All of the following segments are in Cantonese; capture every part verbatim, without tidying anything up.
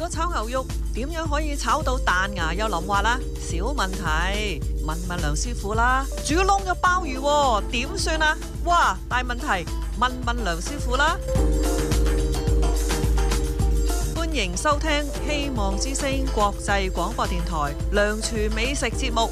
果炒牛肉點樣可以炒到彈牙又腍滑啦？小問題，問問梁師傅啦。煮燶咗鮑魚喎，點算啊？哇，大問題，問問梁師傅啦。歡迎收聽希望之聲國際廣播電台梁廚美食節目。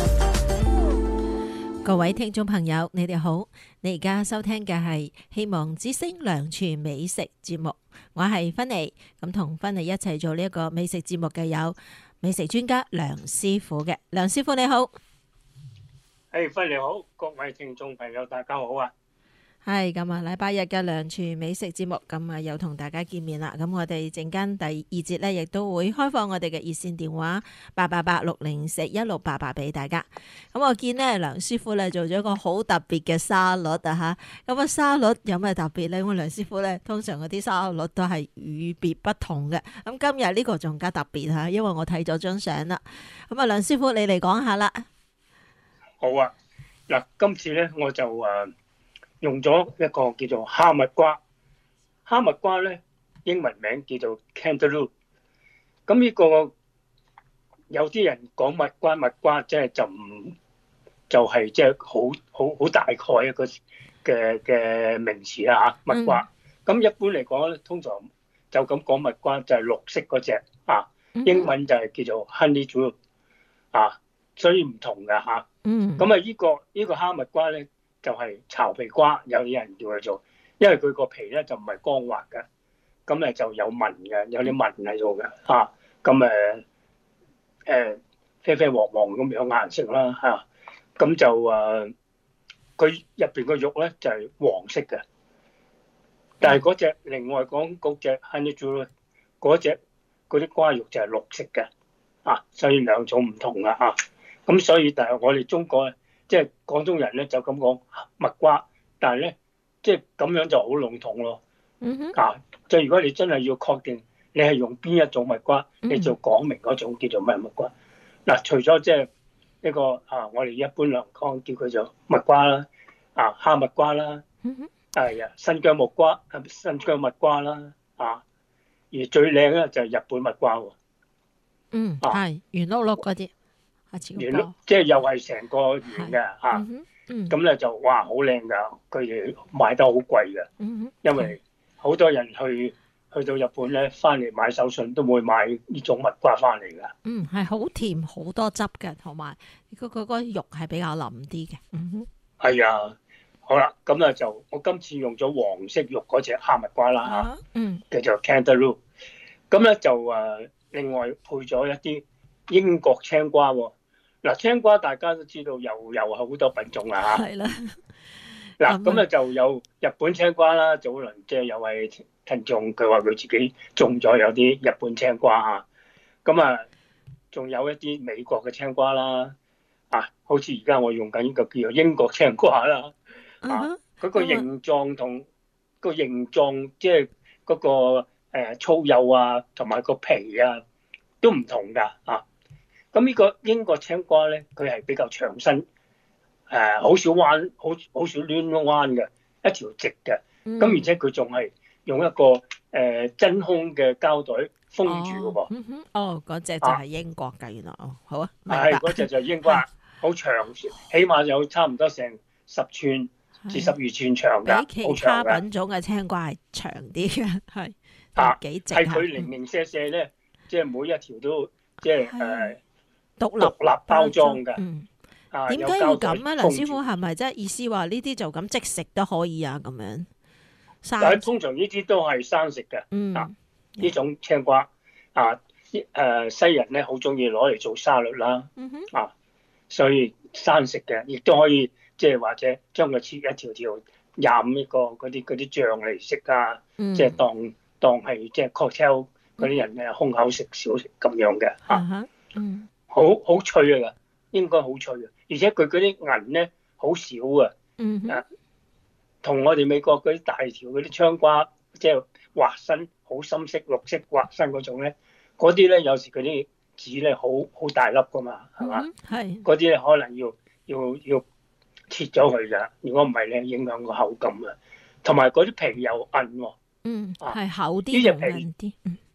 各位聽眾朋友，你哋好，你而家收聽嘅係希望之聲梁廚美食節目，我係芬妮，咁同芬妮一齊做呢一個美食節目嘅有美食專家梁師傅嘅。梁師傅你好。 誒，芬妮好，各位聽眾朋友大家好啊。 係咁啊，禮拜日嘅梁廚美食節目，咁啊又同大家見面啦。咁我哋陣間第二節呢，亦都會開放我哋嘅熱線電話八八八六零四一六八八俾大家。咁我見呢，梁師傅呢做咗一個好特別嘅沙律啊吓。咁啊沙律有咩特別呢？我梁師傅呢，通常嗰啲沙律都係與別不同嘅。咁今日呢個仲加特別吓，因為我睇咗張相啦。咁啊，梁師傅你嚟講下啦。 好啊，嗱，今次呢我就誒。呃用咗一個叫做哈密瓜，哈密瓜咧英文名叫做 cantaloupe。咁呢個有啲人講蜜瓜，蜜瓜即係就唔就係即係好好好大概一個嘅嘅名詞啦嚇，蜜瓜。咁、嗯、一般嚟講咧，通常就咁講蜜瓜就係綠色嗰隻啊，英文就係叫做 honeydew 啊，所以唔同㗎嚇。咁啊依個依、呢個哈密瓜咧。就係巢皮瓜，有啲人叫佢做，因為佢個皮咧就唔係光滑嘅，咁咧就有紋嘅，有啲紋喺度嘅嚇，咁誒誒啡啡黃黃咁樣顏色啦嚇，咁就誒佢入邊個肉咧就係、是、黃色嘅，但係嗰隻另外講嗰隻 honeydew 咧，嗰隻嗰啲瓜肉就係綠色嘅，啊，所以兩種唔同啦嚇，咁所以但係我哋中國咧。即係廣東人咧就咁講蜜瓜，但係咧即係咁樣就好籠統咯。Mm hmm. 啊，即係如果你真係要確定你係用邊一種蜜瓜，mm hmm. 你就講明嗰種叫做咩蜜瓜。嗱、啊，除咗即係一個啊，我哋一般嚟講叫佢做蜜瓜啦，啊哈密瓜啦，係、mm hmm. 啊新疆木瓜、新疆蜜瓜啦，啊而最靚咧就係日本蜜瓜喎。 嗯、mm，係、hmm. 圓碌碌嗰啲。 圓碌即係又係成個圓嘅嚇，咁咧就哇好靚㗎，佢哋賣得好貴嘅，嗯、哼因為好多人去去到日本咧，翻嚟買手信都會買呢種蜜瓜翻嚟㗎。 嗯，係好甜，好多汁嘅，同埋佢佢個肉係比較腍啲嘅。嗯哼， 係啊，好啦，咁啊就我今次用咗黃色肉嗰隻哈密瓜啦嚇，啊、嗯，叫做 cantaloupe， 咁咧就誒另外配咗一啲英國青瓜喎。嗱，青瓜大家都知道又又係好多品種啦嚇。係啦。嗱，咁咧就有日本青瓜啦，早輪即係有位聽眾佢話佢自己種咗有啲日本青瓜嚇。咁啊，仲有一啲美國嘅青瓜啦。啊，好似而家我用緊呢個叫做英國青瓜啦。啊，佢個形狀同個形狀即係嗰個誒粗幼啊，同埋個皮啊都唔同㗎啊。咁呢個英國青瓜咧，佢係比較長身，誒、呃、好少彎，好好少攣彎嘅，一條直嘅。咁、嗯、而且佢仲係用一個誒、呃、真空嘅膠袋封住嘅噃。 哦，嗰、嗯哦、隻就係英國㗎，啊、原來哦，好啊， 係嗰隻就係英瓜，好長，起碼有差唔多成十寸至十二寸長㗎， 比其他品種嘅青瓜係長啲嘅，係啊幾直。 係佢零零舍舍咧，即係每一條都即係誒。 獨立， 獨立包裝嘅， 嗯，點解要咁啊？梁師傅係咪即係意思話呢啲就咁即食都可以啊？咁樣， 但係通常呢啲都係生食嘅，嗯，啊，呢種青瓜啊，誒西人咧好中意攞嚟做沙律啦，嗯哼，啊，所以生食嘅，亦都可以即係或者將佢切一條條飲呢個嗰啲嗰啲醬嚟食啊，即係當當係即係 cocktail 嗰啲人嘅空口食小食咁樣嘅，嚇，嗯。好好脆啊！應該好脆啊，而且佢嗰啲銀咧好少啊，嗯哼，啊，同我哋美國嗰啲大條嗰啲青瓜，即係滑身好深色綠色滑身嗰種咧，嗰啲咧有時嗰啲籽咧好好大粒噶嘛，係嘛？係嗰啲咧可能要要要切咗佢㗎，如果唔係咧影響個口感啊，同埋嗰啲皮又韌喎， 嗯，係厚啲，呢隻皮，嗯，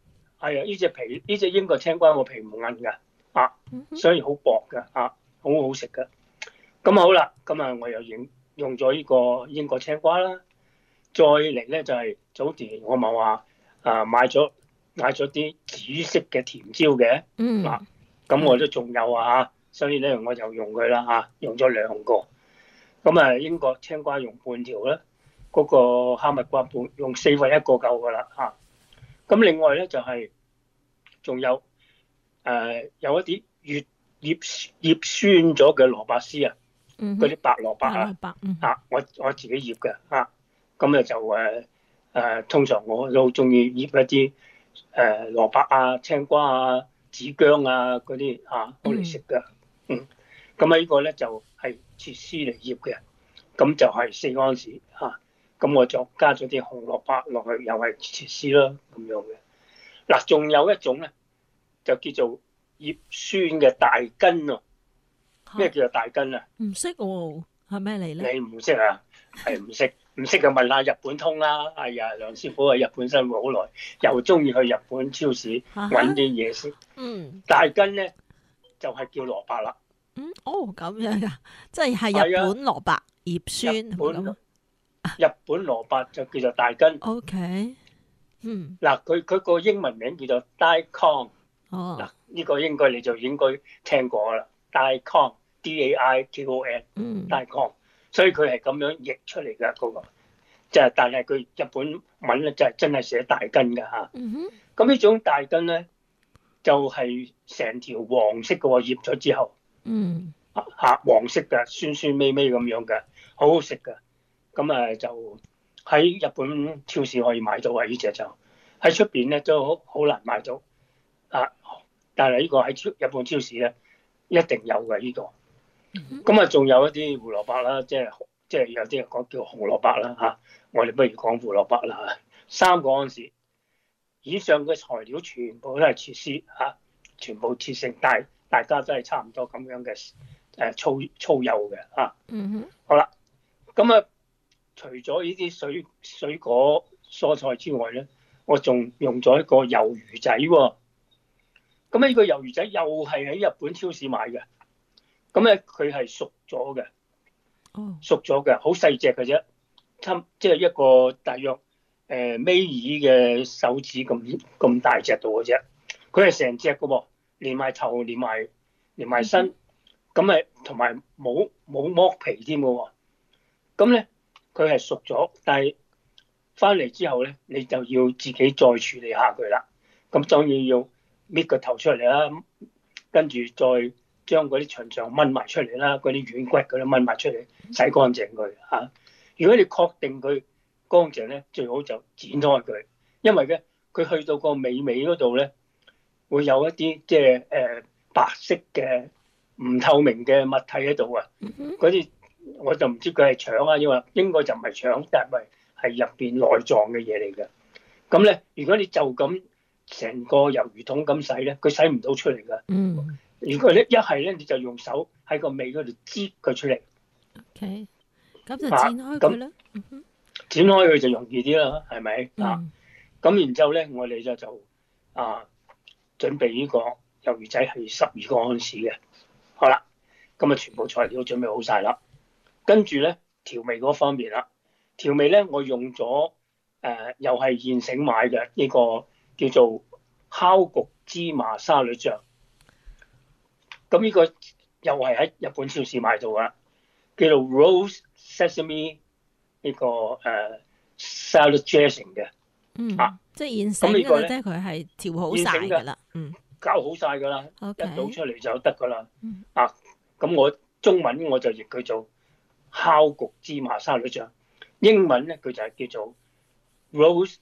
係啊，呢隻皮呢隻英國青瓜個皮唔韌㗎，啊，所以好薄㗎，啊，好好食㗎。咁好啦，咁啊我又用用咗呢個英國青瓜啦，再嚟咧就係、是、早前我咪話啊買咗買咗啲紫色嘅甜椒嘅， 嗯， 嗱，咁我都仲有啊嚇，所以咧我就用佢啦嚇，用咗兩個。咁啊英國青瓜用半條啦，嗰、那個哈密瓜半用四分一個夠㗎啦嚇。咁另外咧就係、是、仲有誒、呃、有一啲葉葉葉酸咗嘅蘿蔔絲啊，嗰啲、嗯、白蘿蔔啊，白嗯、啊我我自己醃嘅啊，咁咧就誒誒、呃、通常我都好中意醃一啲誒、呃、蘿蔔啊、青瓜啊、紫薑啊嗰啲啊攞嚟食嘅，嗯，咁啊呢個咧就係、是、切絲嚟醃嘅，咁就係四安士嚇。咁我就加咗啲紅蘿蔔落去，又係切絲啦咁樣嘅。嗱，仲有一種咧，就叫做葉酸嘅大根喎。咩叫做大根啊？ 唔識喎，係咩嚟咧？ 你唔識啊？係唔識？唔識就問下日本通啦。哎呀，梁師傅喺日本生活好耐，又中意去日本超市揾啲嘢食。嗯。大根咧就係、是、叫蘿蔔啦。 嗯，哦，咁樣噶，即係係日本蘿蔔葉酸咁啊。 日本蘿蔔就叫做大根。 O K， 嗯， 嗱，佢佢個英文名叫做 daikon。 哦， 嗱，呢個應該你就應該聽過啦。daikon D A I K O N， 嗯 daikon， 所以佢係咁樣譯出嚟㗎嗰個，即係但係佢日本文咧就係真係寫大根㗎嚇。嗯哼。咁呢種大根咧就係、是、成條黃色嘅喎，醃咗之後，嗯，嚇黃色嘅，酸酸味味咁樣嘅，好好食㗎。咁啊就喺日本超市可以買到啊！呢隻就喺出邊咧都好好難買到啊！但係呢個喺超日本超市咧一定有嘅呢、這個。咁啊仲有一啲胡蘿蔔啦，即係即係有啲人講叫紅蘿蔔啦嚇。我哋不如講胡蘿蔔啦。三個安士以上嘅材料全部都係切絲嚇，全部切成大，大家都係差唔多咁樣嘅誒粗粗幼嘅嚇。嗯哼。好啦，咁啊。除咗呢啲水水果蔬菜之外咧，我仲用咗一個魷魚仔喎、哦。咁呢個魷魚仔又係喺日本超市買嘅。咁咧佢係熟咗嘅，熟咗嘅，好細隻嘅啫，差即係一個大約誒尾耳嘅手指咁咁大隻度嘅啫。佢係成隻嘅喎，連埋頭連埋連埋身，咁誒同埋冇冇剝皮添嘅喎。咁咧。佢係熟咗，但係翻嚟之後咧，你就要自己再處理下佢啦。咁當然要搣個頭出嚟啦，跟住再將嗰啲腸腸掹埋出嚟啦，嗰啲軟骨嗰啲掹埋出嚟，洗乾淨佢嚇。如果你確定佢乾淨咧，最好就剪開佢，因為咧佢去到個尾尾嗰度咧，會有一啲即係誒白色嘅唔透明嘅物體喺度啊，嗰啲。我就唔知佢係腸啊，因為應該就唔係腸，但係係入邊內臟嘅嘢嚟嘅。咁咧，如果你就咁成個魷魚筒咁洗咧，佢洗唔到出嚟㗎。嗯。如果咧一係咧，你就用手喺個尾嗰度擠佢出嚟。OK。咁就剪開佢啦。嗯哼。剪開佢就容易啲啦，係咪？嗯。啊。咁然之後咧，我哋就就啊準備呢個魷魚仔係十二個安士嘅。好啦，咁啊全部材料準備好晒啦。跟住咧調味嗰方面啦，調味咧我用咗誒、呃、又係現成買嘅呢個叫做烤焗芝麻沙律醬。咁呢個又係喺日本超市買到㗎，叫做 Rose Sesame 呢、這個誒、呃、salad dressing 嘅。嗯。啊，即係現成嘅，即係佢係調好晒㗎啦。嗯。搞好晒㗎啦，一倒出嚟就得㗎啦。嗯。啊，咁我中文我就譯佢做烤焗芝麻沙律醬，英文咧佢就係叫做 Rose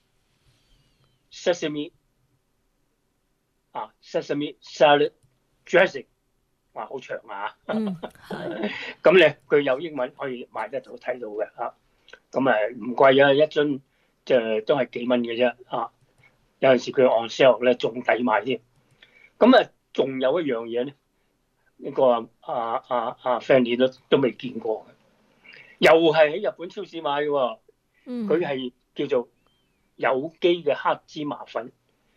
Sesame 啊 Sesame Salad Dressing， 哇好長啊！咁咧佢有英文可以買得到睇到嘅嚇，咁誒唔貴啊，一樽即係都係幾蚊嘅啫嚇，有陣時佢 on sale 咧仲抵買添。咁啊仲有一樣嘢咧，呢、這個啊啊啊啊 Fanny 都都未見過嘅。又係喺日本超市買嘅喎，佢係叫做有機嘅黑芝麻粉。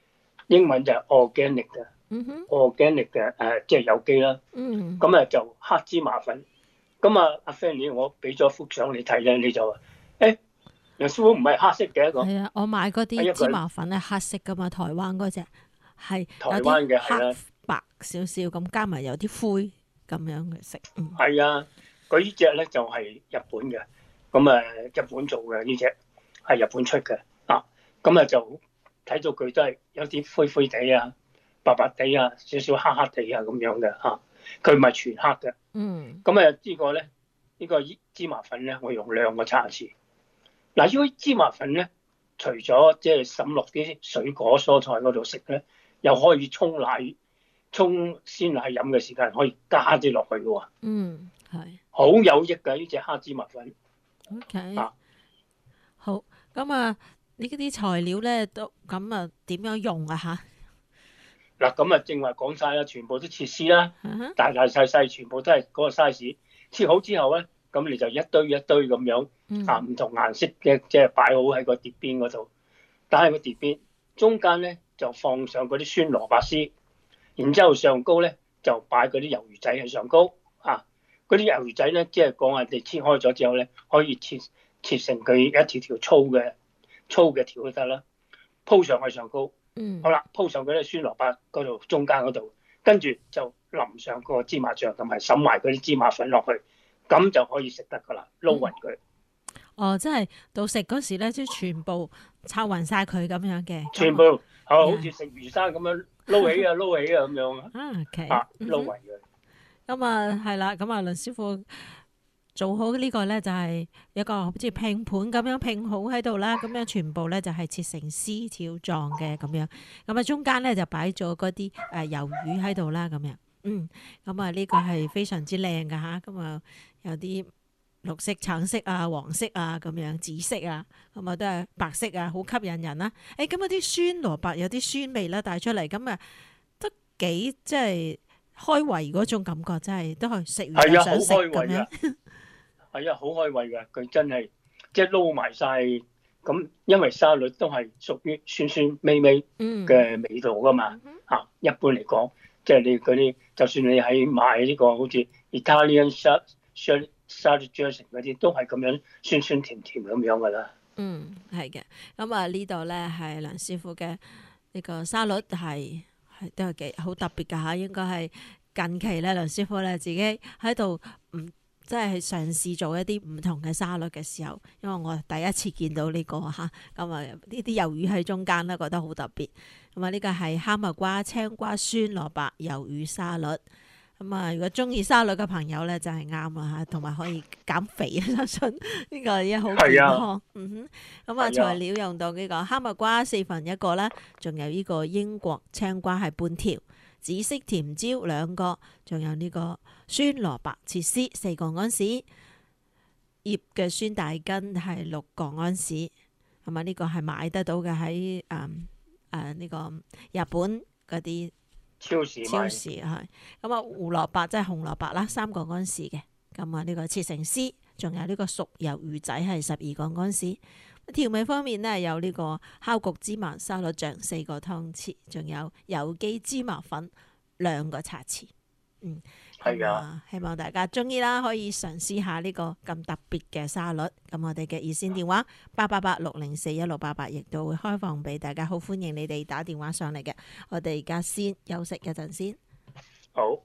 英文就係 organic 嘅嗯哼， ，organic 嘅誒，即係有機啦。 嗯， 咁啊就黑芝麻粉。咁啊，阿 Fanny，我俾咗幅相你睇咧，你就話誒，楊師傅唔係黑色嘅一個， 係啊，我買嗰係一個啲芝麻粉係黑色噶嘛，台灣嗰只係台有灣嘅係啲啦黑白少少咁，加埋有啲灰咁樣嘅色。嗯， 係啊，佢呢只咧就係日本嘅，咁啊日本做嘅呢只係日本出嘅啊，咁啊就睇到佢都係有啲灰灰地啊、白白地啊、少少黑黑地啊咁樣嘅嚇，佢唔係全黑嘅。 嗯， 咁啊呢個咧，呢個芝麻粉咧，我用兩個叉匙。嗱，呢個芝麻粉咧，除咗即係滲落啲水果蔬菜嗰度食咧，又可以沖奶、沖鮮奶飲嘅時間可以加啲落去嘅喎， 嗯，係好有益嘅呢只黑芝麻粉。 OK。 啊好，咁啊呢啲材料咧都咁啊點樣用啊吓？ 嗱，咁啊正話講晒啦，全部都切絲啦， 嗯哼， 大大細細全部都係嗰個 size。切好之後咧，咁你就一堆一堆咁樣嗯啊，唔同顏色嘅即係擺好喺個碟邊嗰度，打喺個碟邊，中間咧就放上嗰啲酸蘿蔔絲，然之後上高咧就擺嗰啲魷魚仔喺上高啊。嗰啲魷魚仔咧，即係講我哋切開咗之後咧，可以切切成佢一條條粗嘅粗嘅條都得啦，鋪上去上高。 嗯好，啦，鋪上嗰啲酸蘿蔔嗰度中間嗰度，跟住就淋上個芝麻醬同埋滲埋嗰啲芝麻粉落去，咁就可以食得噶啦，撈勻佢。 哦，即係到食嗰時咧，即係全部抄勻晒佢咁樣嘅， 全部好好似食魚生咁樣撈起啊撈起啊咁樣啊， 啊 OK， 啊嗯哼撈勻佢。 咁啊係啦，咁啊梁師傅做好呢個咧就係一個好似拼盤咁樣拼好喺度啦，咁樣全部咧就係切成絲條狀嘅咁樣，咁啊中間咧就擺咗嗰啲誒魷魚喺度啦咁樣，嗯，咁啊呢個係非常之靚噶吓，咁啊有啲綠色、橙色啊、黃色啊咁樣，紫色啊，咁啊都係白色啊，好吸引人啦。誒咁啊啲酸蘿蔔有啲酸味啦帶出嚟，咁啊都幾即係開胃嗰種感覺，真係都係食完係啊，好就想食開胃咁樣。 㗎，係啊，好開胃㗎，佢真係即係撈埋晒咁，因為沙律都係屬於酸酸味味嗯嘅味道㗎嘛。嚇，一般嚟講，即係你嗰啲，就算你喺買呢個好似 Italian salad salad dressing 嗰啲，都係咁樣酸酸甜甜咁樣㗎啦。 嗯，係嘅。咁啊呢度咧係梁師傅嘅呢個沙律係係都係幾好特別㗎嚇，應該係近期咧梁師傅咧自己喺度唔即係嘗試做一啲唔同嘅沙律嘅時候，因為我第一次見到呢、個嚇，咁啊呢啲魷魚喺中間咧覺得好特別。咁啊呢個係哈密瓜、青瓜、酸蘿蔔魷魚沙律。咁啊，如果中意沙律嘅朋友咧，就係啱啦嚇，同埋可以減肥啊！相信呢個一好健係啊康。嗯哼，咁啊係啊材料用到呢個哈密瓜四分一個啦，仲有呢個英國青瓜係半條，紫色甜椒兩個，仲有呢個酸蘿蔔切絲四個安士，醃嘅酸大根係六個安士。咁啊，呢個係買得到嘅喺誒誒呢個日本嗰啲超市買超市係咁啊，胡蘿蔔即係紅蘿蔔啦，三個安士嘅。咁啊，呢個切成絲，仲有呢個熟魷魚仔係十二個安士。調味方面呢，有呢個烤焗芝麻沙律醬四個湯匙，仲有有機芝麻粉兩個茶匙。嗯， 係啊咁啊，希望大家中意啦，可以嘗試下呢個咁特別嘅沙律。咁我哋嘅熱線電話八八八六零四一六八八，亦都會開放俾大家，好歡迎你哋打電話上嚟嘅。我哋而家先休息一陣先。 好。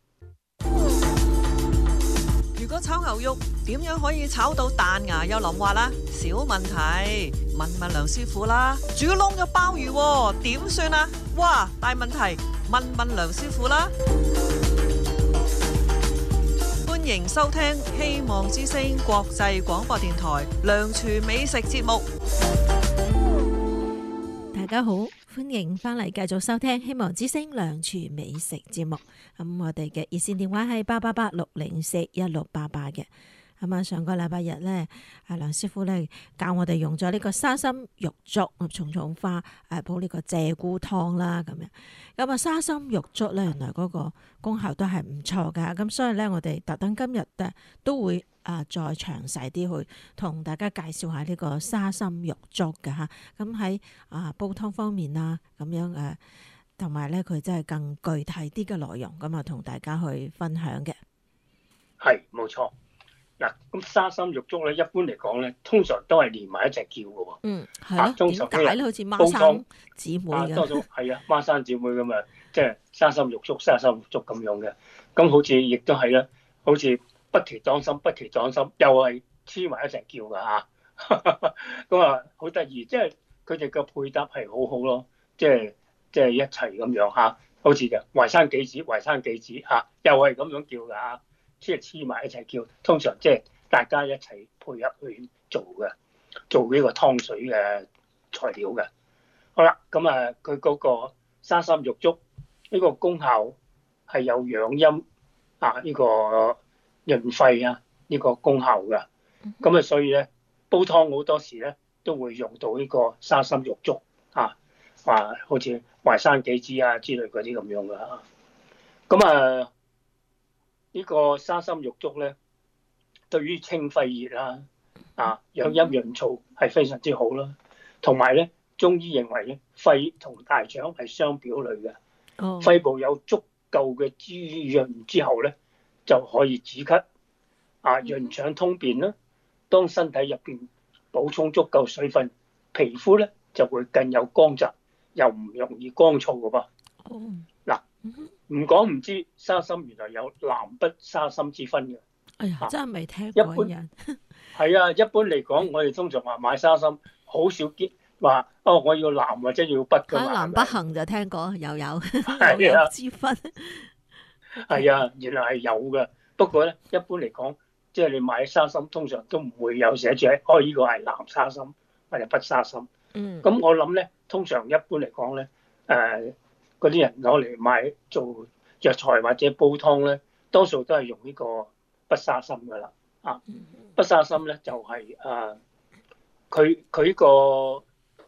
如果炒牛肉點樣可以炒到彈牙又腍滑啦？小問題，問問梁師傅啦。煮燶咗鮑魚喎，點算啊？哇，大問題，問問梁師傅啦。歡迎收聽希望之聲國際廣播電台梁廚美食節目。 大家好，歡迎翻嚟繼續收聽希望之聲梁廚美食節目。咁我哋嘅熱線電話係八八八六零四一六八八嘅。咁啊，上個禮拜日咧，阿梁師傅咧教我哋用咗呢個沙參玉竹、蟲蟲花誒煲呢個鷓鴣湯啦，咁樣。咁啊，沙參玉竹咧，原來嗰個功效都係唔錯噶。咁所以咧，我哋特登今日咧都會啊再詳細啲去同大家介紹下呢個沙參玉竹嘅嚇。咁喺啊煲湯方面啊，咁樣誒，同埋咧佢真係更具體啲嘅內容，咁啊同大家去分享嘅。 係冇錯。嗱，咁沙參玉竹咧，一般嚟講咧，通常都係連埋一齊叫嘅喎。 嗯，係啊咯。 通常點解咧？好似孖煲湯生姊妹啊，多嘅。 數係啊，孖生姊妹咁啊，即係沙參玉竹、沙參玉竹咁樣嘅。咁好似亦都係啦，好似不期當心、不期當心，又係黐埋一齊叫㗎嚇。咁啊，好得意，即係佢哋嘅配搭係好好咯，即係即係一齊咁樣嚇，好似嘅淮山杞子、淮山杞子嚇，又係咁樣叫㗎嚇。即係黐埋一齊叫，通常即係大家一齊配合去做嘅，做呢個湯水嘅材料嘅。好啦，咁啊，佢嗰個沙參玉竹呢個功效係有養陰啊，呢個潤肺啊，呢個功效嘅。咁啊，所以咧煲湯好多時咧都會用到呢個沙參玉竹啊，話好似淮山杞子啊之類嗰啲咁樣嘅嚇。咁啊〜呢個沙參玉竹咧，對於清肺熱啊、啊養陰潤燥係非常之好啦。同埋咧，中醫認為咧，肺同大腸係相表裏嘅。 哦。 肺部有足夠嘅滋潤之後咧，就可以止咳、啊潤腸通便啦。當身體入邊補充足夠水分，皮膚咧就會更有光澤，又唔容易乾燥嘅噃。 哦。 嗱。唔講唔知，沙參原來有南北沙參之分嘅。 哎呀，真係未聽過。 一般係啊，一般嚟講，我哋通常話買沙參，好少見話哦，我要南或者要北㗎嘛。 南北行就聽過，又有有有之分。 係啊，原來係有嘅。不過咧，一般嚟講，即係你買沙參，通常都唔會有寫住哦，呢個係南沙參或者北沙參。 嗯。 咁我諗咧，通常一般嚟講咧，誒、呃。嗰啲人攞嚟買做藥材或者煲湯咧，多數都係用呢個北沙參噶啦。啊，北沙參咧就係、是、誒，佢佢呢個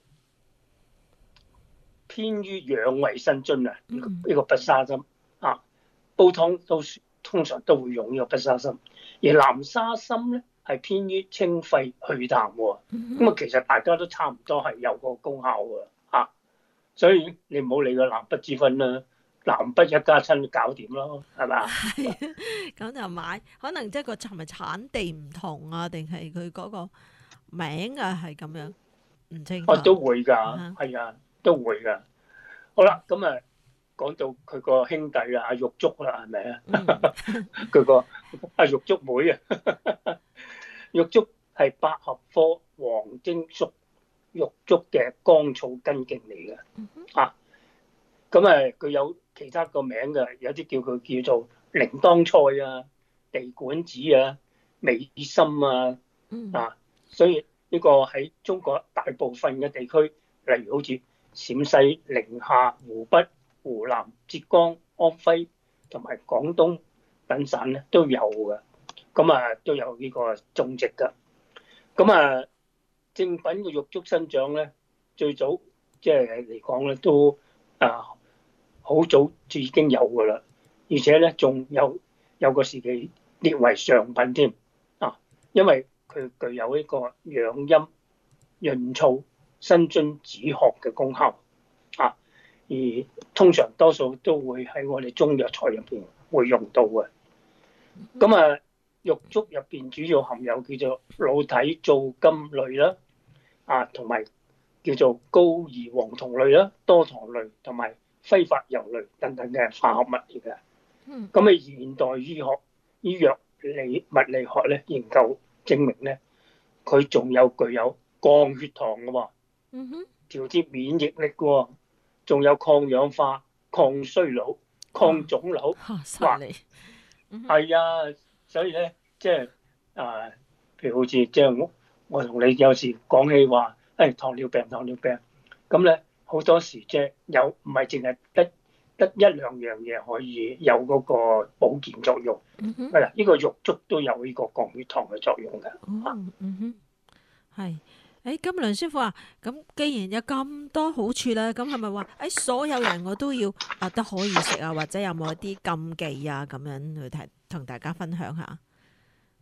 偏於養胃生津啊。呢、這個呢、這個北沙參啊，煲湯都通常都會用呢個北沙參，而南沙參咧係偏於清肺祛痰喎。咁啊，其實大家都差唔多係有個功效㗎。所以你唔好理個南北之分啦，南北一家親搞掂咯，係咪？ 係，咁就買，可能即係個係咪產地唔同啊，定係佢嗰個名啊係咁樣，唔清楚。 哦，都會㗎，係啊，都會㗎。好啦，咁啊講到佢個兄弟啦，阿玉竹啦，係咪啊？佢個阿玉竹妹啊，玉竹係百合科黃精屬玉竹嘅乾草根莖嚟嘅。啊，咁誒佢有其他個名嘅，有啲叫佢叫做鈴鐺菜啊、地管子啊、美心啊，啊，所以呢個喺中國大部分嘅地區，例如好似陝西、寧夏、湖北、湖南、浙江、安徽同埋廣東等省咧都有嘅，咁啊都有呢個種植㗎。咁啊正品嘅玉竹生長咧，最早即係嚟講咧都啊好早就已經有㗎啦，而且咧仲有有個時期列為上品添啊，因為佢具有呢個養陰潤燥、生津止渴嘅功效啊，而通常多數都會喺我哋中藥材入邊會用到嘅。咁啊，玉竹入邊主要含有叫做老體皂苷類啦，啊，同埋叫做高儀黃酮類啦、多糖類同埋揮發油類等等嘅化合物嚟嘅。咁喺現代醫學、醫藥理物理學咧研究證明咧，佢仲有具有降血糖嘅喎，調節免疫力嘅喎，仲有抗氧化、抗衰老、抗腫瘤。 哇！犀利， 係啊，所以咧即係啊，譬如好似即係我我同你有時講起話，誒糖尿病糖尿病，咁咧好多時即係有唔係淨係得得一兩樣嘢可以有嗰個保健作用，係啦、嗯，呢個玉竹都有呢個降血糖嘅作用嘅。 哦，嗯哼，係。誒，咁梁師傅啊，咁既然有咁多好處啦，咁係咪話誒所有人我都要啊都可以食啊，或者有冇一啲禁忌啊咁樣去睇同大家分享下？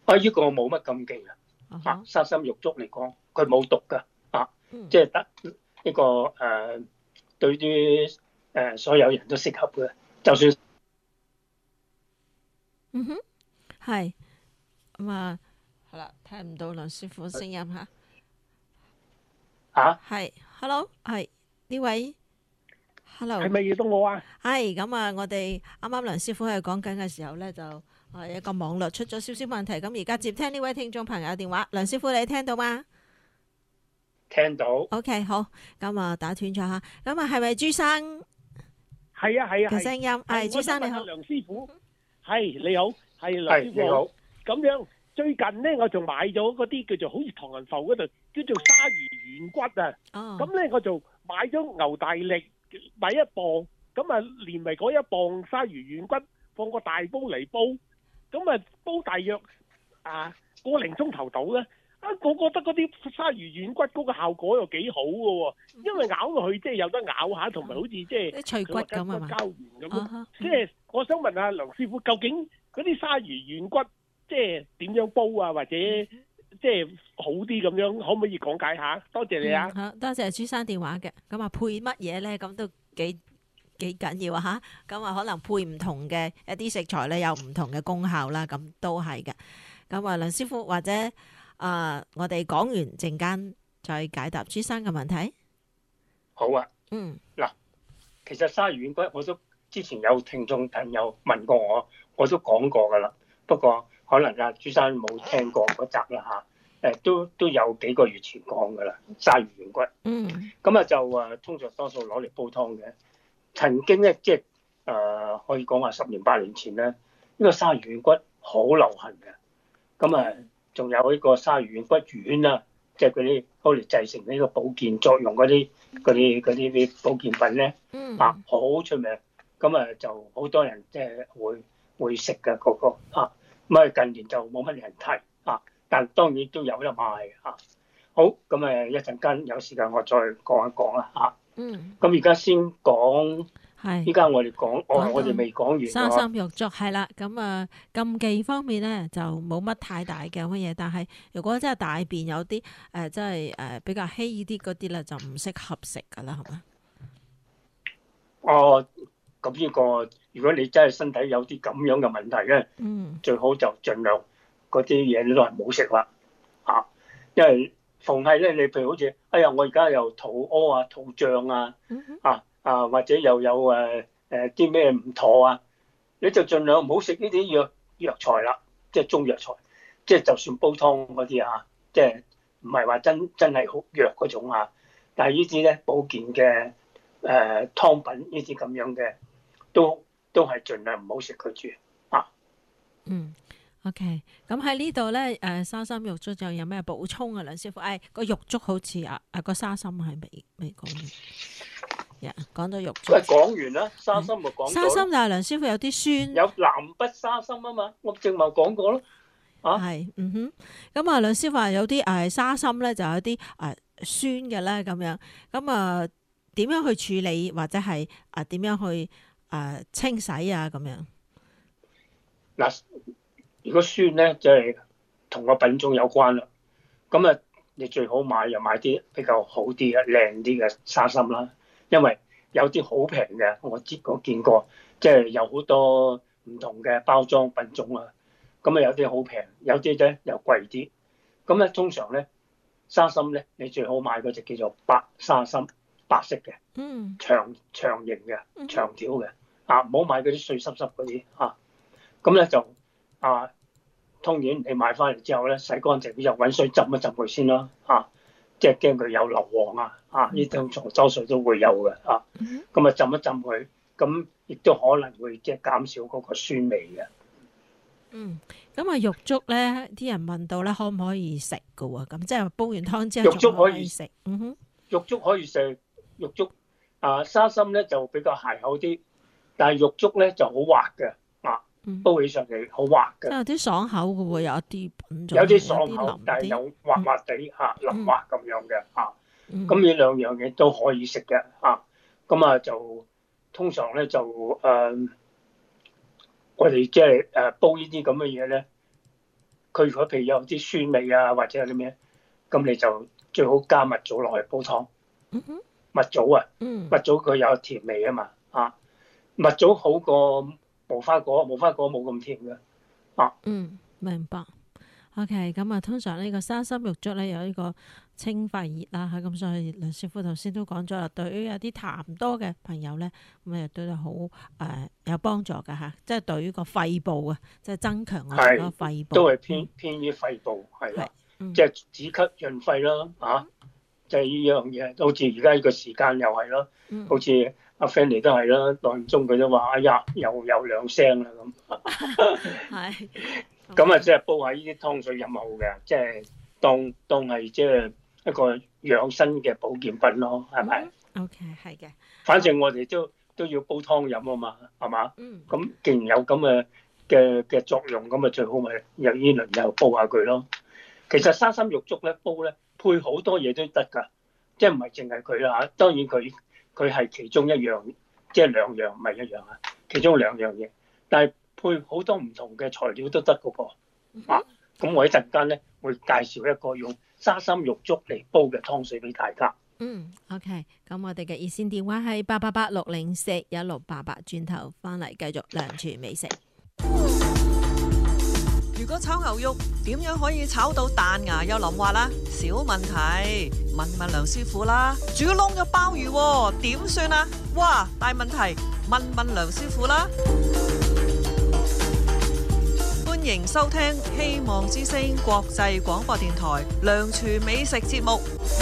啊，呢個冇乜禁忌啊。 啊啊，沙參玉竹嚟講，佢冇毒㗎。啊， 嗯即係得呢個誒，對啲誒所有人都適合嘅，就算嗯哼，係咁啊，係啦，聽唔到梁師傅聲音嚇。 嚇係，hello，係呢位，hello， 係咪遇到我啊？ 係咁啊！我哋啱啱梁師傅喺度講緊嘅時候咧，就啊一個網絡出咗少少問題，咁而家接聽呢位聽眾朋友電話，梁師傅你聽到嗎聽到。 ？OK，好，咁啊打斷咗嚇，咁啊係咪朱生係啊係啊係。 嘅聲音？係朱生你好， 梁師傅，係你好，係梁師係你好。 傅。咁樣最近咧，我就買咗嗰啲叫做好似唐人埠嗰度叫做鯊魚軟骨啊。 哦， 咁咧我就買咗牛大力買一磅，咁啊連埋嗰一磅鯊魚軟骨放個大煲嚟煲，咁啊煲大約啊個零鐘頭到咧。啊，我覺得嗰啲鯊魚軟骨嗰個效果又幾好嘅喎，因為咬落去即係有得咬下，同埋好似即係啲脆骨咁啊嘛。 膠原咁。 啊哈即係我想問下梁師傅，究竟嗰啲鯊魚軟骨即係點樣煲啊，或者即係好啲咁樣，可唔可以講解下？多謝你啊！ 嗯好多謝朱生電話嘅，咁啊配乜嘢咧？咁都幾幾緊要啊嚇！咁啊可能配唔同嘅一啲食材咧，有唔同嘅功效啦，咁都係嘅。咁啊梁師傅或者啊、呃，我哋講完陣間再解答朱生嘅問題。 好啊。 嗯。 嗱，其實鯊魚軟骨我都之前有聽眾朋友問過我，我都講過㗎啦。不過可能阿朱生冇聽過嗰集啦嚇。誒，都都有幾個月前講㗎啦，鯊魚軟骨。 嗯。 咁啊就誒，通常多數攞嚟煲湯嘅。曾經咧，即係誒可以講話十年八年前咧，呢、呢個鯊魚軟骨好流行嘅。咁啊，仲有呢個鯊魚軟骨丸啦，即係嗰啲攞嚟製成呢個保健作用嗰啲嗰啲嗰啲啲保健品咧， 嗯。 啊好出名。咁啊就好多人即係會會食嘅個個啊。咁啊近年就冇乜人提啊，但當然都有得賣啊。好，咁誒一陣間有時間我再講一講啦嚇。 嗯。 咁而家先講， 係。 依家我哋講， 講到我我哋未講完沙喎。 參玉竹係啦，咁啊禁忌方面咧就冇乜太大嘅乜嘢，但係如果真係大便有啲誒，即係誒比較稀啲嗰啲咧，就唔適合食噶啦，係嘛？ 哦，咁呢個如果你真係身體有啲咁樣嘅問題咧， 嗯。 最好就盡量嗰啲嘢都係唔好食啦嚇，因為逢係咧，你譬如好似，哎呀，我而家又肚屙啊、肚脹啊， 嗯哼啊啊或者又有誒誒啲咩唔妥啊，你就盡量唔好食呢啲藥藥材啦，即係中藥材，即係就算煲湯嗰啲啊，即係唔係話真真係好藥嗰種啊，但係呢啲咧保健嘅誒湯品呢啲咁樣嘅，都都係盡量唔好食佢住啊。 嗯。OK，咁喺呢度咧，誒沙參玉竹仲有咩補充啊？梁師傅，誒個玉竹好似啊啊個沙參係未未講完，呀講到玉竹。 喂，講完啦，沙參咪講咗。 沙參但係梁師傅有啲酸。 有南北沙參啊嘛，我正話講過咯。啊， 係，嗯哼，咁啊梁師傅話有啲誒沙參咧就有啲誒酸嘅咧咁樣，咁啊點樣去處理或者係啊點樣去誒清洗啊咁樣？ 嗱。如果酸咧，就係同個品種有關啦。咁啊，你最好買又買啲比較好啲嘅、靚啲嘅沙參啦。因為有啲好平嘅，我知我見過，即係有好多唔同嘅包裝品種啊。咁啊，有啲好平，有啲咧又貴啲。咁咧，通常咧沙參咧，你最好買嗰隻叫做白沙參，白色嘅， 嗯， 長長形嘅、長條嘅。啊，唔好買嗰啲碎濕濕嗰啲啊。咁咧就啊。當然你買翻嚟之後咧，洗乾淨之後揾水浸一浸佢先啦，嚇，即係驚佢有硫磺啊，啊呢啲多數都會有嘅，啊，咁啊浸一浸佢，咁亦都可能會即係減少嗰個酸味嘅。 嗯，咁啊玉竹咧，啲人問到咧，可唔可以食嘅喎？咁即係煲完湯之後， 玉竹可以食，嗯哼， 玉竹可以食，玉竹啊沙參咧就比較鞋口啲，但係玉竹咧就好滑嘅。煲起上嚟好滑嘅， 即係有啲爽口嘅喎，有一啲品種有啲爽口，但係有滑滑地嚇、 嗯、 淋滑咁樣嘅嚇。 嗯咁呢兩樣嘢都可以食嘅嚇。咁啊就通常咧就誒、呃，我哋即係誒煲呢啲咁嘅嘢咧， 佢如果譬如有啲酸味啊，或者有啲咩，咁你就最好加蜜棗落去煲湯。 嗯哼， 蜜棗啊， 嗯蜜棗佢有甜味啊嘛，啊，蜜棗好過無花果，無花果冇咁甜嘅。 嗯，明白。OK，咁啊，通常呢個沙參玉竹咧有呢個清肺熱啦嚇，咁所以梁師傅頭先都講咗啦，對於有啲痰多嘅朋友咧，咁啊都係好誒有幫助㗎嚇，即係對於個肺部啊，即係增強我哋個肺部。 都係偏偏於肺部係啦， 嗯即係止咳潤肺啦，啊，即係呢樣嘢，好似而家呢個時間又係咯， 嗯好似阿 Fanny 都係啦，當中佢都話：哎呀，又有兩聲啦咁。 係。 咁啊，即係煲下呢啲湯水飲好嘅，即係當當係即係一個養生嘅保健品咯，係咪？ OK， 係嘅。 反正我哋都都要煲湯飲啊嘛，係嘛？ 嗯。 咁既然有咁嘅嘅嘅作用，咁啊最好咪有呢輪又煲下佢咯。其實沙參玉竹咧煲咧配好多嘢都得㗎，即係唔係淨係佢啦嚇。當然佢佢係其中一樣，即係兩樣唔係一樣啊，其中兩樣嘢，但係配好多唔同嘅材料都得㗎噃。啊，咁我一陣間咧會介紹一個用沙參玉竹嚟煲嘅湯水俾大家。 嗯 ，OK， 咁我哋嘅熱線電話係八八八六零四一六八八，轉頭翻嚟繼續梁廚美食。 如果炒牛肉點樣可以炒到彈牙又腍滑啦？小問題，問問梁師傅啦。煮燶咗鮑魚喎，點算啊？哇，大問題，問問梁師傅啦。歡迎收聽希望之聲國際廣播電台梁廚美食節目。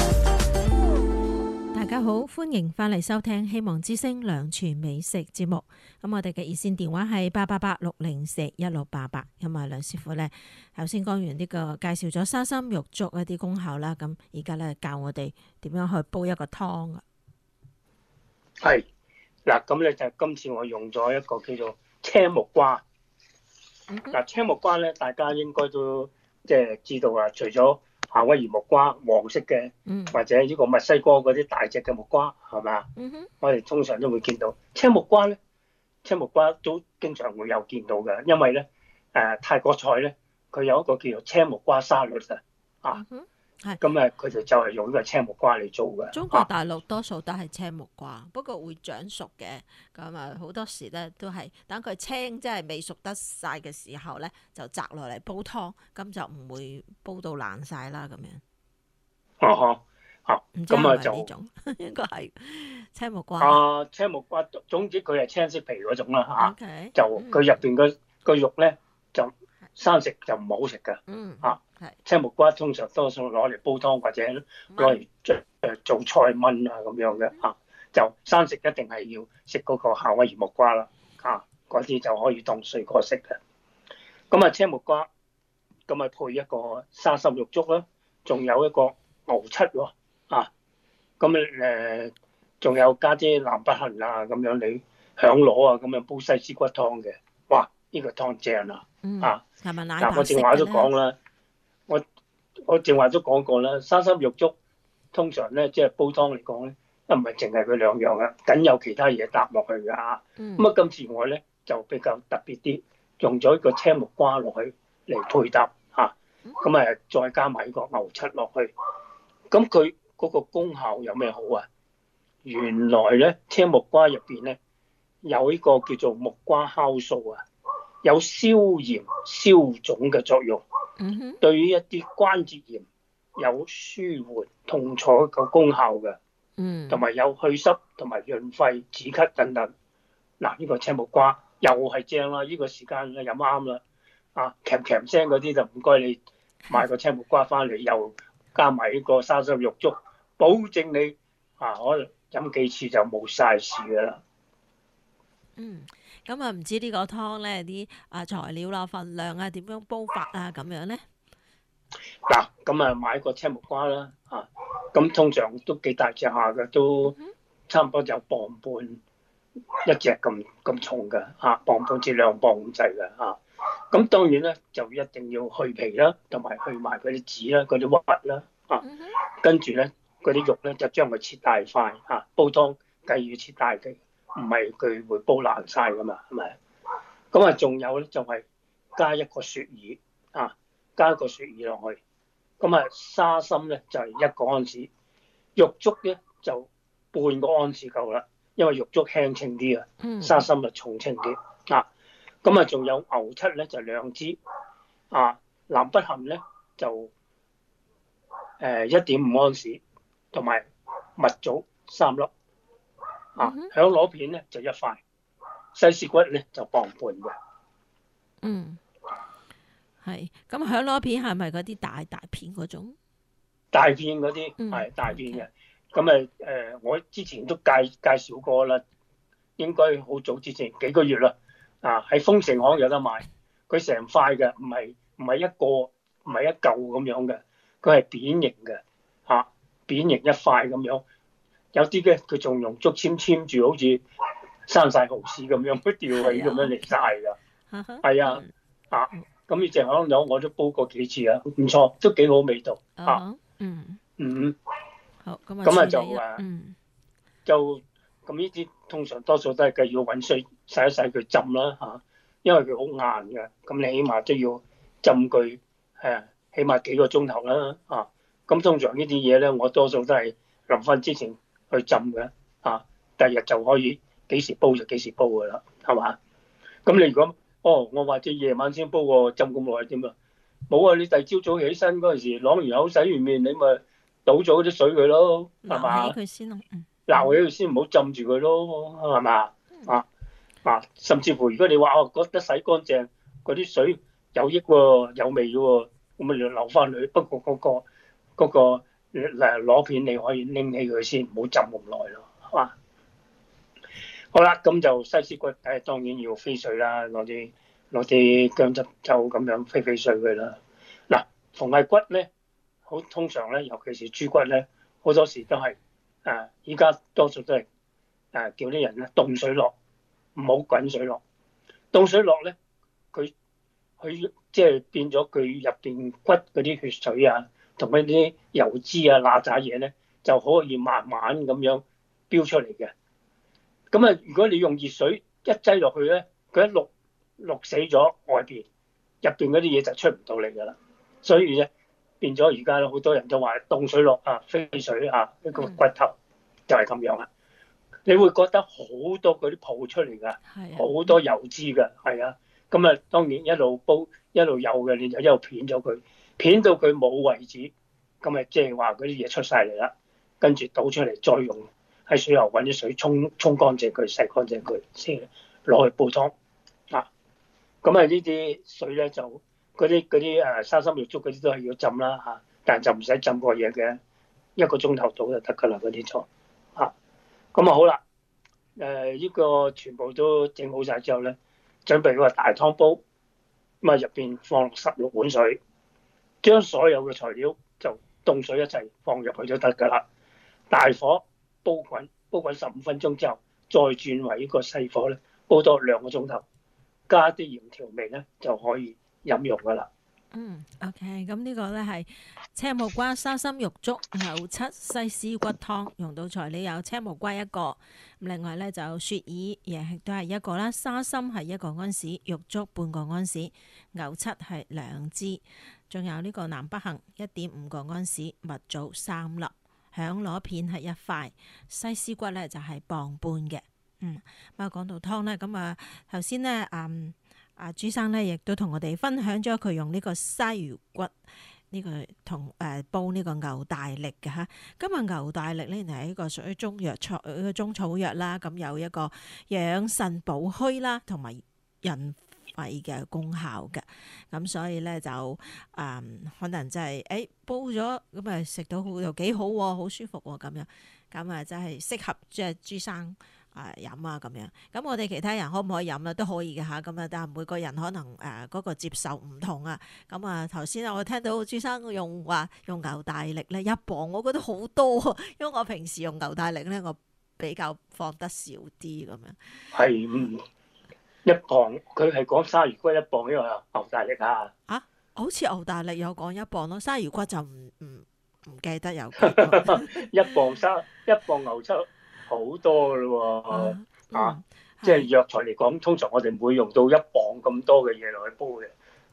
大家好，歡迎翻嚟收聽希望之聲梁廚美食節目。咁我哋嘅熱線電話係八八八六零四一六八八。咁啊，梁師傅呢，頭先講完呢個介紹咗沙參玉竹一啲功效啦，咁而家咧教我哋點樣去煲一個湯啊。 係嗱，咁咧就今次我用咗一個叫做青木瓜。嗱，青木瓜咧，大家應該都即係知道啊。除咗夏威夷木瓜黃色嘅， 嗯或者呢個墨西哥嗰啲大隻嘅木瓜，係咪啊？ 嗯哼， 我哋通常都會見到青木瓜咧，青木瓜都經常會有見到嘅，因為咧誒、呃、泰國菜咧，佢有一個叫做青木瓜沙律啊，啊， 嗯係咁誒佢哋就係用呢個青木瓜嚟做嘅。 中國大陸多數都係青木瓜，啊、不過會長熟嘅。咁啊，好多時咧都係等佢青，即係未熟得晒嘅時候咧，就摘落嚟煲湯，咁就唔會煲到爛晒啦。咁樣哦呵，啊， 唔知係咁啊就咪呢種應該係青木瓜。 啊，青木瓜，總之佢係青色皮嗰種啦嚇。啊 OK， 就佢入邊個個肉咧就生食就唔好食㗎。 嗯啊， 係青木瓜通常多數攞嚟煲湯或者攞嚟做誒做菜燜啊咁樣嘅啊，就生食一定係要食嗰個夏威夷木瓜啦，啊嗰啲就可以當水果食嘅。咁啊青木瓜，咁啊配一個沙參玉竹啦，仲有一個牛七喎，啊咁誒仲有加啲南北杏啊咁樣你響螺啊咁樣煲西施骨湯嘅，哇！呢、這個湯正啊！ 嗯啊， 係咪奶嗱我白色正話都嘅講啦，我我正話都講過啦，沙參玉竹通常咧即係煲湯嚟講咧，都唔係淨係佢兩樣啊，梗有其他嘢搭落去㗎嚇。 嗯咁啊，今次我咧就比較特別啲，用咗一個青木瓜落去嚟配搭嚇，咁啊再加埋呢個牛七落去，咁佢嗰個功效有咩好啊？原來咧青木瓜入邊咧有呢個叫做木瓜酵素啊，有消炎消腫嘅作用， 嗯哼對於一啲關節炎有舒緩痛楚嘅功效嘅， 嗯同埋有去濕同埋潤肺止咳等等。嗱，呢個青木瓜又係正啦，呢個時間咧飲啱啦。啊，鉗鉗聲嗰啲就唔該你買個青木瓜翻嚟，又加埋呢個沙參玉竹，保證你啊可能飲幾次就冇晒事噶啦。 嗯，咁啊唔知呢個湯咧啲啊材料啦、份量啊、點樣煲法啊咁樣咧？ 嗱，咁啊買個青木瓜啦，啊，咁通常都幾大隻下嘅，都差唔多有磅半一隻咁咁重嘅，啊，磅半至兩磅咁滯嘅，啊，咁當然咧就一定要去皮啦，同埋去埋嗰啲籽啦、嗰啲核啦，啊，跟住咧嗰啲肉咧就將佢切大塊，啊，煲湯梗要切大嘅，唔係佢會煲爛晒噶嘛，係咪？咁啊仲有咧就係加一個雪耳，啊。 加一個雪耳落去。咁啊，沙參咧就係、一個安士，玉竹咧就半個安士夠啦，因為玉竹輕稱啲啊， 嗯沙參就重稱啲啊。咁啊，仲有牛漆咧就兩支啊，南北杏咧就誒一點五安士，同埋蜜棗三粒啊， 嗯響螺片咧就一塊，西施骨咧就磅半嘅。 嗯，係。咁響螺片係咪嗰啲大大片嗰種？ 大片嗰啲嗯係大片嘅，咁誒誒，我之前都介介紹過啦，應該好早之前幾個月啦，啊喺豐盛行有得賣，佢成塊嘅，唔係唔係一個，唔係一嚿咁樣嘅，佢係扁形嘅，嚇、啊、扁形一塊咁樣，有啲嘅佢仲用竹籤籤住，好似生晒蠔豉咁樣，佢吊起咁樣嚟晒㗎，係啊，啊咁呢隻香柚我都煲過幾次啊，唔錯，都幾好味道啊。 啊嗯， 嗯， 好，咁啊， 咁啊處理就誒， 嗯就咁呢啲通常多數都係計要揾水洗一洗佢浸啦嚇、因為佢好硬嘅，咁你起碼都要浸佢誒，起碼幾個鐘頭啦啊。咁通常呢啲嘢咧，我多數都係臨瞓之前去浸嘅啊，第二日就可以幾時煲就幾時煲噶啦，係嘛？咁你如果哦，我或者夜晚先煲喎，浸咁耐點啊？冇啊！你第二朝早起身嗰陣時，啷完口洗完面，你咪倒咗嗰啲水佢咯，係嘛？ 撈起佢先咯，嗯， 撈起佢先，唔好浸住佢咯，係嘛？啊啊！甚至乎如果你話哦覺得洗乾淨，嗰啲水有益喎、有味嘅喎，咁咪留翻佢。不過嗰、個嗰、個誒螺片你可以拎起佢先，唔好浸咁耐咯，係嘛？好啦，咁就西施骨誒當然要飛水啦，攞啲攞啲薑汁酒咁樣飛飛水佢啦。嗱，逢係骨咧，好通常咧，尤其是豬骨咧，好多時都係誒，依家多數都係誒叫啲人咧凍水落，唔好滾水落。凍水落咧，佢佢即係變咗佢入邊骨嗰啲血水啊，同嗰啲油脂啊、嗱喳嘢咧，就可以慢慢咁樣飆出嚟嘅。咁啊，如果你用熱水一擠落去咧，佢一淥淥死咗外邊，入邊嗰啲嘢就出唔到嚟㗎啦。所以咧變咗而家好多人都話凍水落啊，飛水啊，呢個骨頭就係咁樣啦。你會覺得好多嗰啲泡出嚟㗎， 係啊， 好多油脂㗎，係啊。咁啊，當然一路煲一路有嘅，你就一路片咗佢，片到佢冇為止，咁啊即係話嗰啲嘢出晒嚟啦，跟住倒出嚟再用。喺水喉揾啲水沖沖乾淨佢，洗乾淨佢先攞去煲湯啊！咁啊呢啲水咧就嗰啲嗰啲誒沙參玉竹嗰啲都係要浸啦嚇、啊，但係就唔使浸過夜嘅，一個鐘頭到就得㗎啦嗰啲菜啊！咁啊好啦，誒、呃、呢、這個全部都整好晒之後咧，準備嗰個大湯煲，咁啊入邊放十六碗水，將所有嘅材料就凍水一齊放入去就得㗎啦，大火。煲滾，煲滾十五分鐘之後，再轉為呢個細火咧，煲多兩個鐘頭，加啲鹽調味咧，就可以飲用噶啦。 嗯 ，OK，咁呢個咧係青木瓜、沙參、玉竹、牛漆、西施骨湯，用到材料有青木瓜一個，另外咧就雪耳亦都係一個啦，沙參係一個安士，玉竹半個安士，牛漆係兩支，仲有呢個南北杏一點五個安士，蜜棗三粒。響螺片係一塊，西施骨咧就係磅半嘅。嗯，咁啊講到湯咧，咁啊頭先咧，嗯，阿朱生咧亦都同我哋分享咗佢用呢個鯊魚骨呢、這個同誒、呃、煲呢個牛大力嘅嚇。今日牛大力咧係一個屬於中藥材嘅中草藥啦，咁有一個養腎補虛啦，同埋人胃嘅功效嘅，咁所以咧就誒、嗯、可能真係誒煲咗咁啊食到好又幾好喎，好舒服喎咁樣，咁啊真係適合即係朱生誒飲啊咁樣。咁我哋其他人可唔可以飲啊？都可以嘅嚇，咁啊但係每個人可能誒嗰、呃嗰個接受唔同啊。咁啊頭先我聽到朱生用話用牛大力咧一磅，我覺得好多，因為我平時用牛大力咧我比較放得少啲咁樣。 係嗯。一磅，佢係講鯊魚骨一磅，因為牛大力啊。 啊，好似牛大力有講一磅咯，鯊魚骨就唔唔唔記得有。 一磅鯊一磅牛七好多噶咯喎， 嗯啊， 嗯即係藥材嚟講，通常我哋唔會用到一磅咁多嘅嘢落去煲嘅，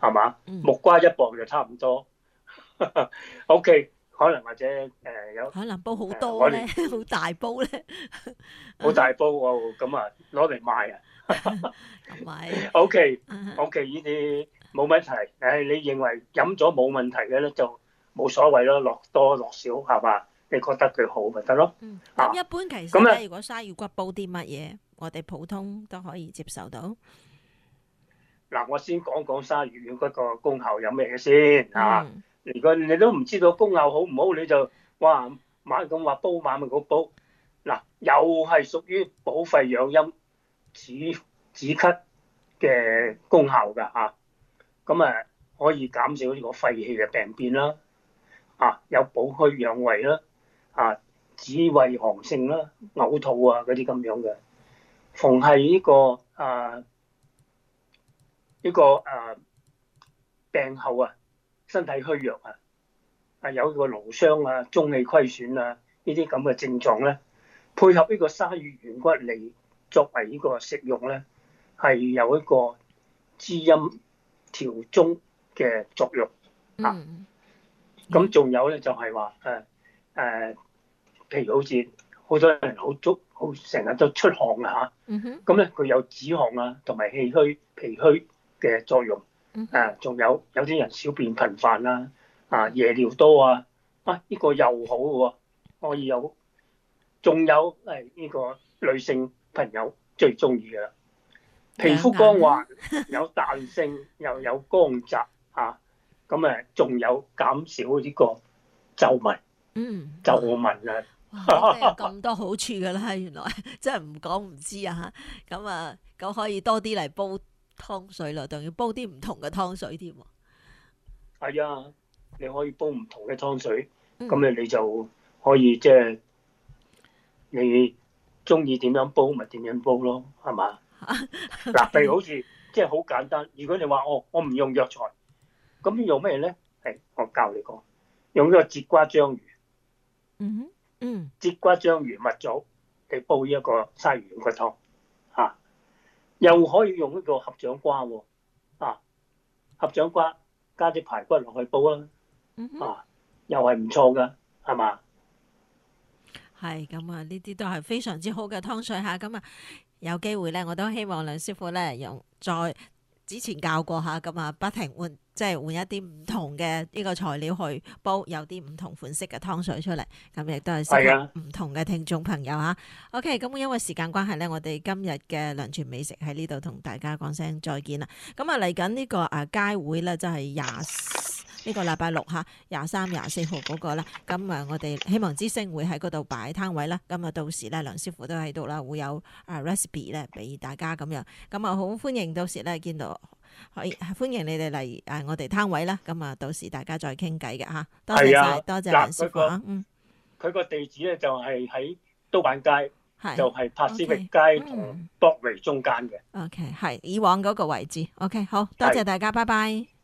係嘛？ 嗯木瓜一磅就差唔多。OK，可能或者誒、呃、有可能煲好誒多咧， 我哋好大煲咧。 好大煲喎，咁啊攞嚟賣啊。 咁咪 OK 嗯 OK，呢啲冇問題。誒，你認為飲咗冇問題嘅咧，就冇所謂咯，落多落少係嘛？你覺得佢好咪得咯。 嗯， 啊咁一般其實咁咧咧，如果鯊魚骨煲啲乜嘢，我哋普通都可以接受到。 嗱，我先講講鯊魚丸嗰個功效有咩先啊？ 嗯如果你都唔知道功效好唔好，你就哇猛咁話煲猛咪咁煲。嗱，又係屬於補肺養陰、止止咳嘅功效㗎嚇。咁啊可以減少呢個肺氣嘅病變啦。啊，有補虛養胃啦。啊，止胃寒性啦、嘔吐啊嗰啲咁樣嘅。逢係呢個啊呢個啊病後啊，身體虛弱啊，啊有個勞傷啊、中氣虧損啊呢啲咁嘅症狀咧，配合呢個鯊魚丸骨嚟作為呢個食用咧，係有一個滋陰調中嘅作用。啊嗯咁仲有咧就係話誒誒，譬如好似好多人好足好成日都出汗啊嚇， 嗯哼咁咧佢有止汗啊同埋氣虛脾虛嘅作用。 嗯哼啊，仲有有啲人小便頻繁啊，啊夜尿多啊，啊呢、個又好嘅喎，可以有，仲有誒呢個女性朋友最中意嘅啦，皮膚光滑，有彈性，又有光澤啊，咁誒仲有減少呢個皺紋， 嗯， 皺紋啊， 哇，真係有咁多好處㗎啦！原來真係唔講唔知啊嚇。咁啊，咁可以多啲嚟煲湯水啦，仲要煲啲唔同嘅湯水添喎。 係啊，你可以煲唔同嘅湯水， 嗯咁咧你就可以即係你中意點樣煲咪點樣煲咯，係嘛？嗱，譬如好似即係好簡單，如果你話哦，我唔用藥材，咁用咩咧？係我教你講，用呢個節瓜章魚、 嗯哼嗯節瓜章魚蜜棗嚟煲呢一個鯊魚丸骨湯啊，又可以用呢個合掌瓜喎啊，合掌瓜加啲排骨落去煲啦嗯哼， 啊，又係唔錯噶，係嘛？ 係咁啊！呢啲都係非常之好嘅湯水嚇。咁啊，有機會咧，我都希望梁師傅咧用再之前教過下咁啊，不停換即係換一啲唔同嘅呢個材料去煲，有啲唔同款式嘅湯水出嚟，咁亦都係適係啊合唔同嘅聽眾朋友嚇。OK，咁因為時間關係咧，我哋今日嘅梁廚美食喺呢度同大家講聲再見啦。咁啊嚟緊呢個誒街會咧，就係廿呢個禮拜六嚇，廿三、廿四號嗰個啦。咁啊，我哋希望之星會喺嗰度擺攤位啦。咁啊，到時咧，梁師傅都喺度啦，會有啊 recipe 咧俾大家咁樣。咁啊，好歡迎到時咧見到，可以歡迎你哋嚟誒我哋攤位啦。咁啊，到時大家再傾偈嘅嚇。多謝係啊晒，多謝梁師傅嗱啊。嗯， 佢個地址咧就係喺都板街， 係就係柏斯域 OK， 街同嗯博維中間嘅。 OK，係以往嗰個位置。OK，好多謝大家，拜拜。